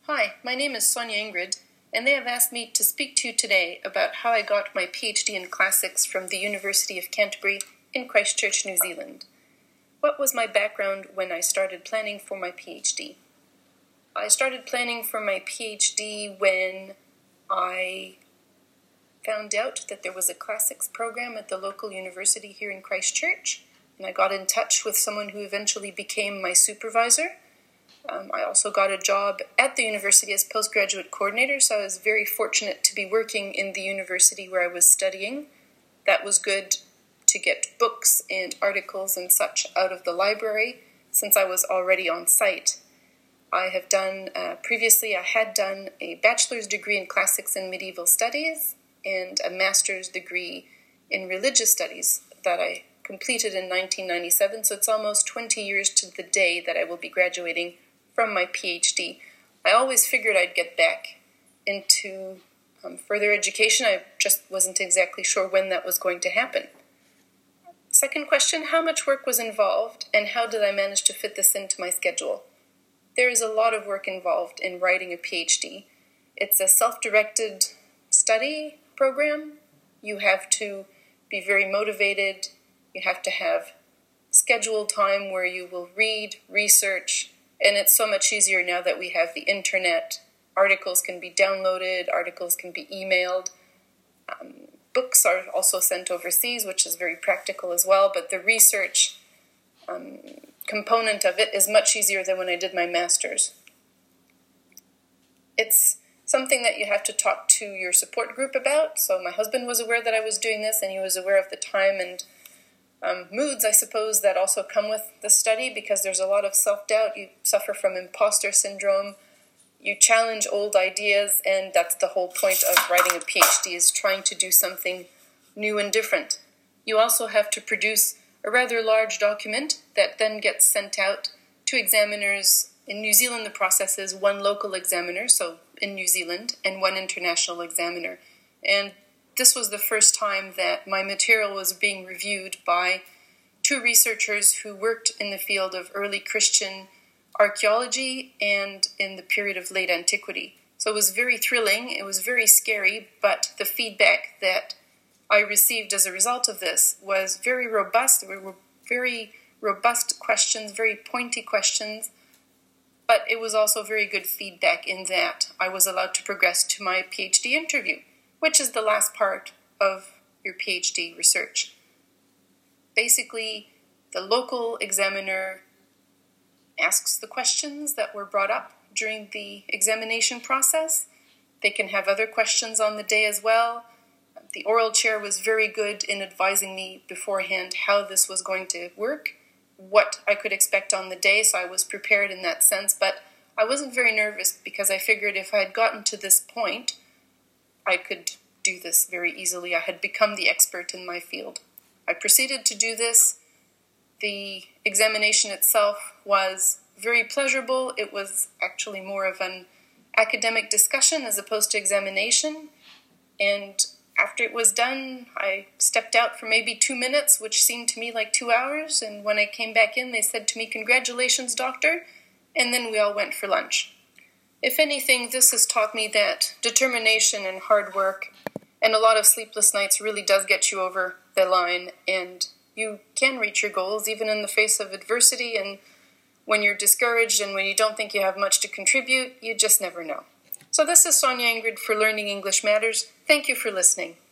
Hi, my name is Sonia Ingrid, and they have asked me to speak to you today about how I got my PhD in Classics from the University of Canterbury in Christchurch, New Zealand. What was my background when I started planning for my PhD? I started planning for my PhD when I found out that there was a Classics program at the local university here in Christchurch, and I got in touch with someone who eventually became my supervisor. I also got a job at the university as postgraduate coordinator, so I was very fortunate to be working in the university where I was studying. That was good to get books and articles and such out of the library, since I was already on site. I have done, previously I had done a bachelor's degree in classics and medieval studies and a master's degree in religious studies that I completed in 1997, so it's almost 20 years to the day that I will be graduating from my PhD. I always figured I'd get back into further education. I just wasn't exactly sure when that was going to happen. Second question, how much work was involved and how did I manage to fit this into my schedule? There is a lot of work involved in writing a PhD. It's a self-directed study program. You have to be very motivated. You have to have scheduled time where you will read, research, and it's so much easier now that we have the internet. Articles can be downloaded, articles can be emailed. Books are also sent overseas, which is very practical as well, but the research component of it is much easier than when I did my master's. It's something that you have to talk to your support group about, so my husband was aware that I was doing this, and he was aware of the time and moods, I suppose, that also come with the study, because there's a lot of self-doubt. You suffer from imposter syndrome. You challenge old ideas, and that's the whole point of writing a PhD, is trying to do something new and different. You also have to produce a rather large document that then gets sent out to examiners. In New Zealand, the process is one local examiner, so in New Zealand, and one international examiner. And this was the first time that my material was being reviewed by two researchers who worked in the field of early Christian archaeology and in the period of late antiquity. So it was very thrilling, it was very scary, but the feedback that I received as a result of this was very robust. There were very robust questions, very pointy questions, but it was also very good feedback in that I was allowed to progress to my PhD interview, which is the last part of your PhD research. Basically, the local examiner asks the questions that were brought up during the examination process. They can have other questions on the day as well. The oral chair was very good in advising me beforehand how this was going to work, what I could expect on the day, so I was prepared in that sense, but I wasn't very nervous because I figured if I had gotten to this point, I could do this very easily. I had become the expert in my field. I proceeded to do this. The examination itself was very pleasurable. It was actually more of an academic discussion as opposed to examination. And after it was done, I stepped out for maybe 2 minutes, which seemed to me like 2 hours. And when I came back in, they said to me, "Congratulations, doctor." And then we all went for lunch. If anything, this has taught me that determination and hard work and a lot of sleepless nights really does get you over the line, and you can reach your goals even in the face of adversity, and when you're discouraged and when you don't think you have much to contribute, you just never know. So this is Sonia Ingrid for Learning English Matters. Thank you for listening.